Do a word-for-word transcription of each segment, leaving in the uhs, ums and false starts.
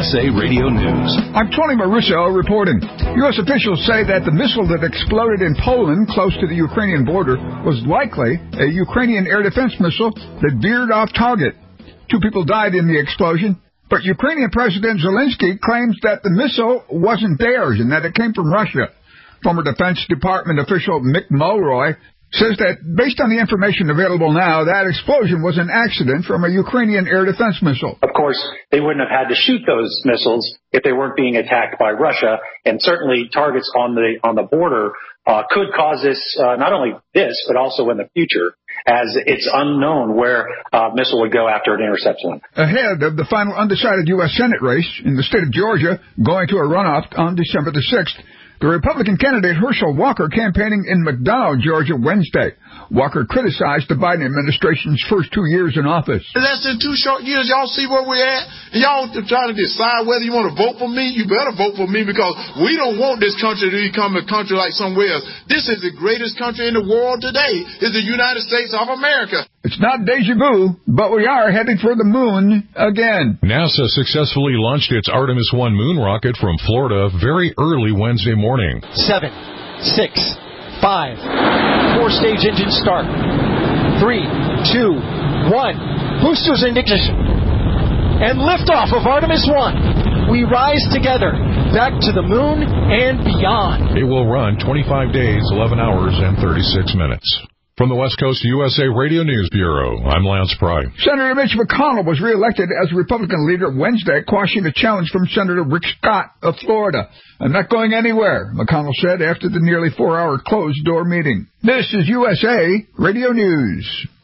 S A Radio News. I'm Tony Maruso reporting. U S officials say that the missile that exploded in Poland close to the Ukrainian border was likely a Ukrainian air defense missile that veered off target. Two people died in the explosion, but Ukrainian President Zelensky claims that the missile wasn't theirs and that it came from Russia. Former Defense Department official Mick Mulroy says that, based on the information available now, that explosion was an accident from a Ukrainian air defense missile. Of course, they wouldn't have had to shoot those missiles if they weren't being attacked by Russia, and certainly targets on the on the border uh, could cause this, uh, not only this, but also in the future, as it's unknown where a uh, missile would go after it intercepts one. Ahead of the final undecided U S Senate race in the state of Georgia, going to a runoff on December the sixth, the Republican candidate Herschel Walker campaigning in McDonough, Georgia, Wednesday. Walker criticized the Biden administration's first two years in office. Less than two short years, y'all see where we're at? And y'all trying to decide whether you want to vote for me? You better vote for me, because we don't want this country to become a country like somewhere else. This is the greatest country in the world today. It's the United States of America. It's not deja vu, but we are headed for the moon again. NASA successfully launched its Artemis one moon rocket from Florida very early Wednesday morning. Seven, six, five, four-stage engine start. Three, two, one. Boosters in ignition. And liftoff of Artemis one. We rise together, back to the moon and beyond. It will run twenty-five days, eleven hours, and thirty-six minutes. From the West Coast U S A Radio News Bureau, I'm Lance Pry. Senator Mitch McConnell was reelected as Republican leader Wednesday, quashing a challenge from Senator Rick Scott of Florida. I'm not going anywhere, McConnell said after the nearly four-hour closed-door meeting. This is U S A Radio News.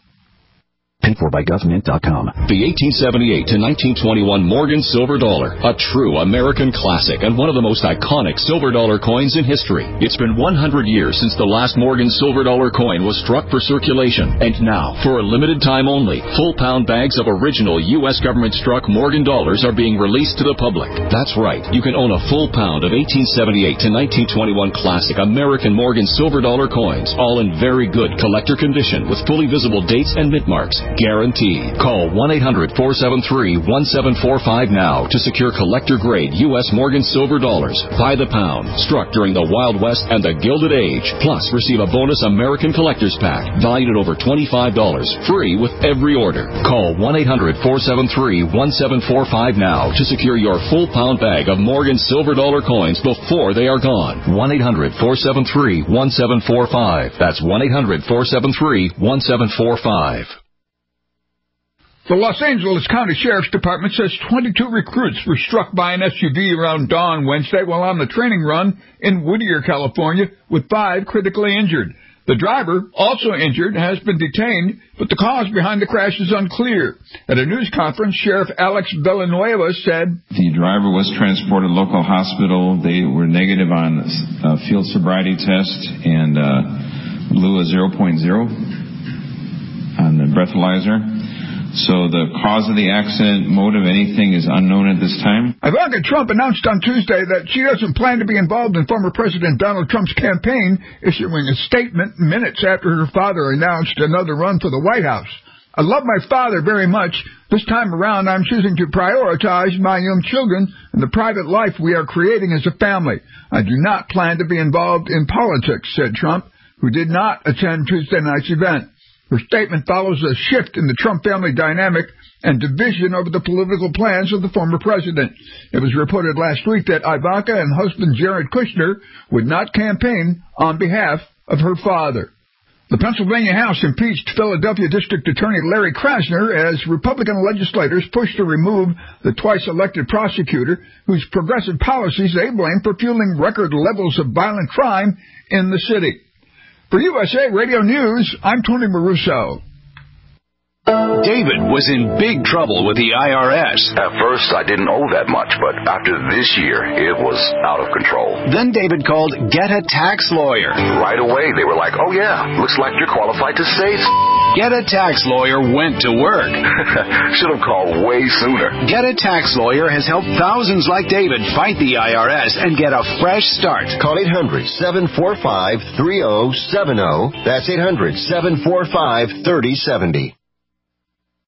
Paid for by government dot com. The eighteen seventy-eight to nineteen twenty-one Morgan Silver Dollar, a true American classic and one of the most iconic silver dollar coins in history. It's been one hundred years since the last Morgan Silver Dollar coin was struck for circulation. And now, for a limited time only, full pound bags of original U S government-struck Morgan dollars are being released to the public. That's right. You can own a full pound of eighteen seventy-eight to nineteen twenty-one classic American Morgan Silver Dollar coins, all in very good collector condition with fully visible dates and mint marks. Guaranteed. Call one eight hundred four seven three one seven four five now to secure collector-grade U S Morgan Silver Dollars by the pound, struck during the Wild West and the Gilded Age. Plus, receive a bonus American Collector's Pack valued at over twenty-five dollars, free with every order. Call one eight hundred four seven three one seven four five now to secure your full pound bag of Morgan Silver Dollar coins before they are gone. one eight hundred four seven three one seven four five. That's one eight hundred four seven three one seven four five. The Los Angeles County Sheriff's Department says twenty-two recruits were struck by an S U V around dawn Wednesday while on the training run in Whittier, California, with five critically injured. The driver, also injured, has been detained, but the cause behind the crash is unclear. At a news conference, Sheriff Alex Villanueva said, the driver was transported to local hospital. They were negative on a field sobriety test and uh, blew a zero point zero on the breathalyzer. So the cause of the accident, motive, anything is unknown at this time. Ivanka Trump announced on Tuesday that she doesn't plan to be involved in former President Donald Trump's campaign, issuing a statement minutes after her father announced another run for the White House. I love my father very much. This time around, I'm choosing to prioritize my young children and the private life we are creating as a family. I do not plan to be involved in politics, said Trump, who did not attend Tuesday night's event. Her statement follows a shift in the Trump family dynamic and division over the political plans of the former president. It was reported last week that Ivanka and husband Jared Kushner would not campaign on behalf of her father. The Pennsylvania House impeached Philadelphia District Attorney Larry Krasner as Republican legislators push to remove the twice-elected prosecutor whose progressive policies they blame for fueling record levels of violent crime in the city. For U S A Radio News, I'm Tony Maruso. David was in big trouble with the I R S. At first, I didn't owe that much, but after this year, it was out of control. Then David called Get a Tax Lawyer. Right away, they were like, oh yeah, looks like you're qualified to save. Get a Tax Lawyer went to work. Should have called way sooner. Get a Tax Lawyer has helped thousands like David fight the I R S and get a fresh start. Call eight hundred seven four five three zero seven zero. That's eight hundred seven four five three zero seven zero.